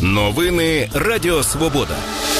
Новини Радіо Свобода.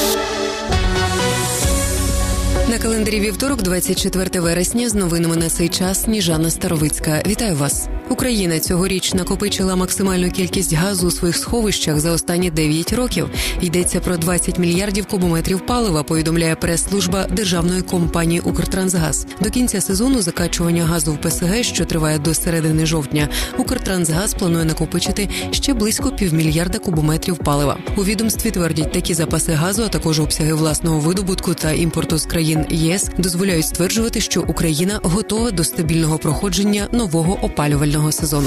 На календарі вівторок, 24 вересня, з новинами на цей час Сніжана Старовицька. Вітаю вас. Україна цьогоріч накопичила максимальну кількість газу у своїх сховищах за останні 9 років. Йдеться про 20 мільярдів кубометрів палива, повідомляє прес-служба державної компанії «Укртрансгаз». До кінця сезону закачування газу в ПСГ, що триває до середини жовтня, «Укртрансгаз» планує накопичити ще близько 500 мільярда кубометрів палива. У відомстві твердять, такі запаси газу, а також обсяги власного видобутку та імпорту з країн ЄС дозволяють стверджувати, що Україна готова до стабільного проходження нового опалювального сезону.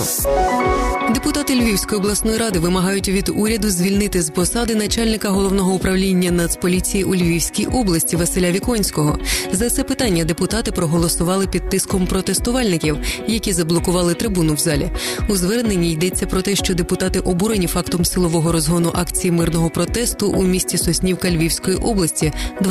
Депутати Львівської обласної ради вимагають від уряду звільнити з посади начальника головного управління Нацполіції у Львівській області Василя Віконського. За це питання депутати проголосували під тиском протестувальників, які заблокували трибуну в залі. У зверненні йдеться про те, що депутати обурені фактом силового розгону акції мирного протесту у місті Соснівка Львівської області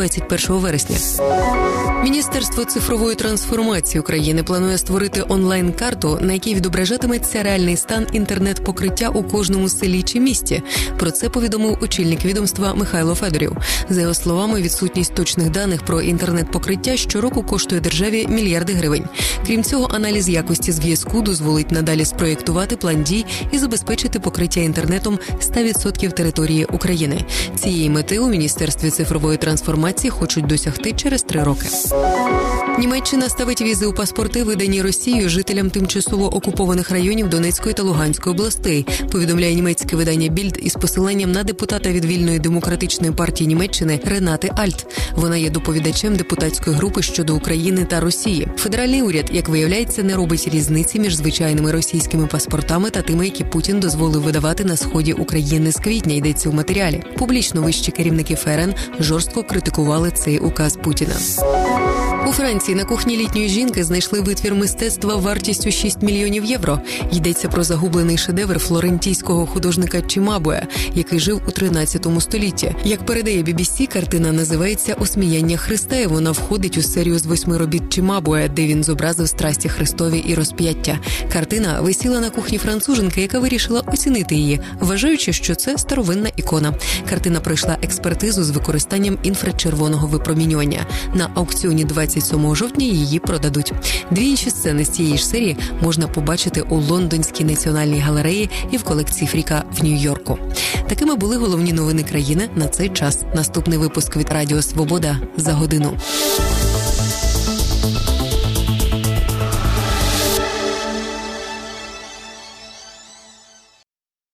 21 вересня. Міністерство цифрової трансформації України планує створити онлайн-карту, на якій відображатиметься реальний стан інтернет-покриття у кожному селі чи місті. Про це повідомив очільник відомства Михайло Федорів. За його словами, відсутність точних даних про інтернет-покриття щороку коштує державі мільярди гривень. Крім цього, аналіз якості зв'язку дозволить надалі спроєктувати план дій і забезпечити покриття інтернетом 100% території України. Цієї мети у Міністерстві цифрової трансформації хочуть досягти через 3 роки. Німеччина ставить візи у паспорти, видані Росією жителям тимчасово окупованих районів Донецької та Луганської областей, повідомляє німецьке видання Більд із посиланням на депутата від Вільної демократичної партії Німеччини Ренати Альт. Вона є доповідачем депутатської групи щодо України та Росії. Федеральний уряд, як виявляється, не робить різниці між звичайними російськими паспортами та тими, які Путін дозволив видавати на сході України з квітня, йдеться у матеріалі. Публічно вищі керівники ФРН жорстко критикували цей указ Путіна. У Франції на кухні літньої жінки знайшли витвір мистецтва вартістю 6 мільйонів євро. Йдеться про загублений шедевр флорентійського художника Чимабуе, який жив у 13 столітті. Як передає BBC, картина називається «Осміяння Христа», і вона входить у серію з 8 робіт Чимабуе, де він зобразив страсті Христові і розп'яття. Картина висіла на кухні француженки, яка вирішила оцінити її, вважаючи, що це старовинна ікона. Картина пройшла експертизу з використанням інфрачервоного випромінювання. На аукціоні 27 жовтня її продадуть. 2 інші сцени з цієї ж серії можна побачити у Лондонській національній галереї і в колекції Фріка в Нью-Йорку. Такими були головні новини країни на цей час. Наступний випуск від Радіо Свобода за годину.